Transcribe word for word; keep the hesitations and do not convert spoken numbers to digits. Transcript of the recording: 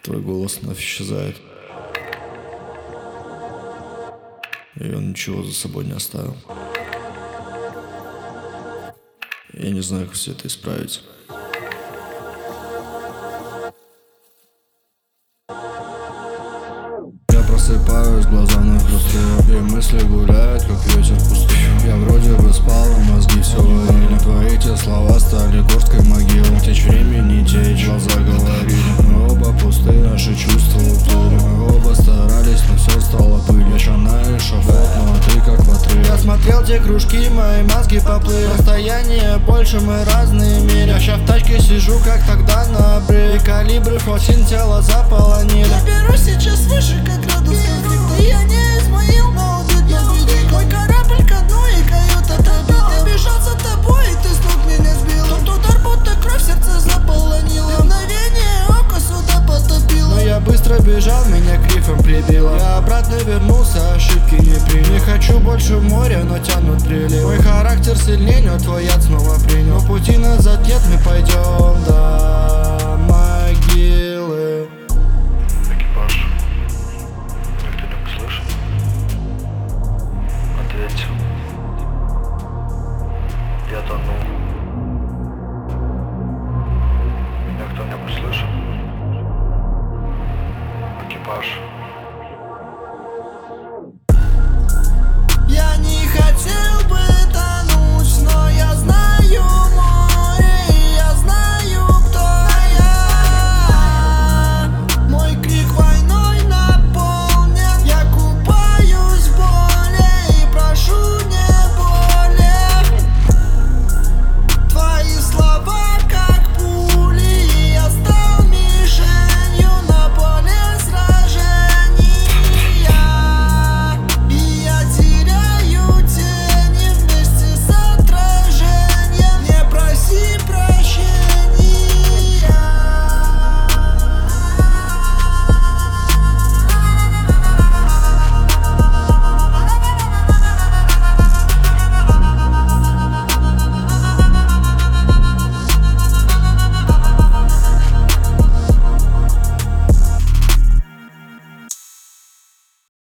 Твой голос вновь исчезает. И он ничего за собой не оставил. Я не знаю, как все это исправить. Я просыпаюсь, глаза на хрустят, и мысли гуляют, как ветер в пустыне. Я вроде бы спал, а мозги все варили. Твои те слова стали горсткой могилы. Течь времени, течь, глаза говорили. Мы оба пустые, наши чувства уплыли. Мы оба старались, но все стало пылью. Я на эшафот, но ты как в отрыве. Я смотрел те кружки, мои мозги поплыли. Расстояние больше, мы разные мире. Я ща в тачке сижу, как тогда на обрыве. И калибры фотин тело заполонили. Я беру сейчас выше, как градус конфликта. Я не Измаил, но убит на виде. Мой корабль ко дну и каюта пробит. Я бежал за тобой, и ты с ног меня сбил. Тот удар, будто кровь сердце заполонила. Мгновение ока сюда потопило. Но я быстро бежал, меня крифом прибило. Я обратно вернулся, ошибки не принял. Не хочу больше в море, но тянут приливы. Мой характер сильнее, но твой яд снова принял. Но пути назад нет, мы пойдем, да.